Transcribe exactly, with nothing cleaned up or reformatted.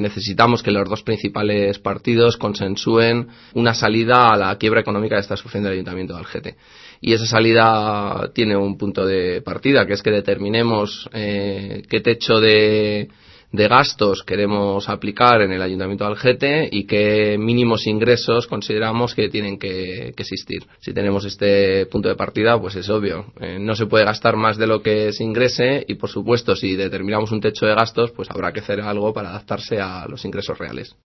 necesitamos que los dos principales partidos consensúen una salida a la quiebra económica que está sufriendo el Ayuntamiento de Algete. Y esa salida tiene un punto de partida, que es que determinemos eh, qué techo de de gastos queremos aplicar en el Ayuntamiento de Algete y qué mínimos ingresos consideramos que tienen que, que existir. Si tenemos este punto de partida, pues es obvio, eh, no se puede gastar más de lo que se ingrese y, por supuesto, si determinamos un techo de gastos, pues habrá que hacer algo para adaptarse a los ingresos reales.